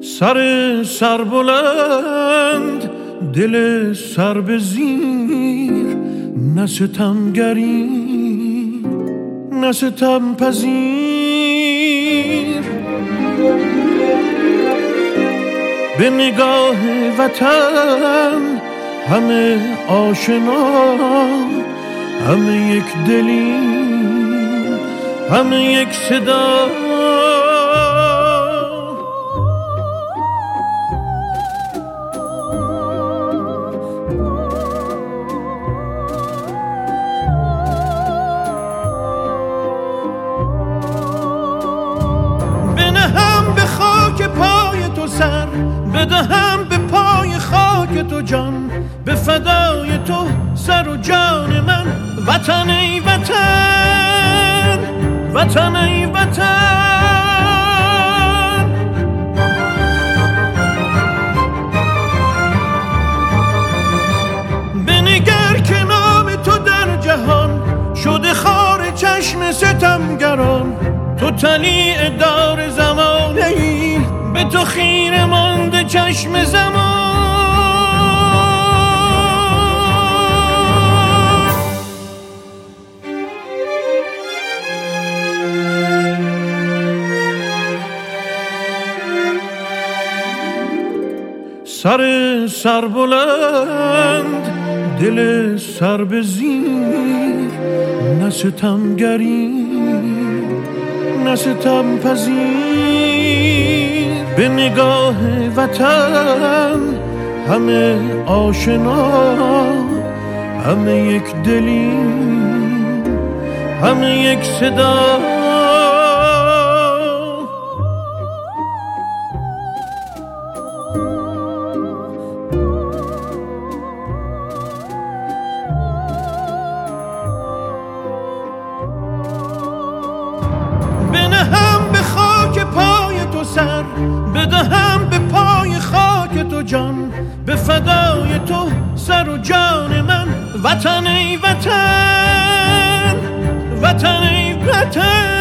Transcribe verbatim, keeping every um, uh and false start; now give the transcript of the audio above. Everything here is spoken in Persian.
سر سر بلند دل سر به زیر، نه ستمگری نه ستم پذیر. به نگاه وطن همه آشنا، همه یک دلی، همه یک صدا. سر بدهم به پای خاک تو جان، به فدای تو سر و جان من. وطن ای وطن، وطن ای وطن. بنگر که نام تو در جهان شده خار چشم ستمگران. تو طلیع دار زمانه ای، به تو خیره مانده چشم زمان. سر سر بلند دل سر به زیر، نه ستمگری نه ستم پذیر. به نگاه وطن همه آشنا، همه یک دلی، همه یک صدا. بنهم به خاک پای تو سر، بدهم به پای خاک تو جان، به فدای تو سر و جان من. وطن ای وطن، وطن ای وطن.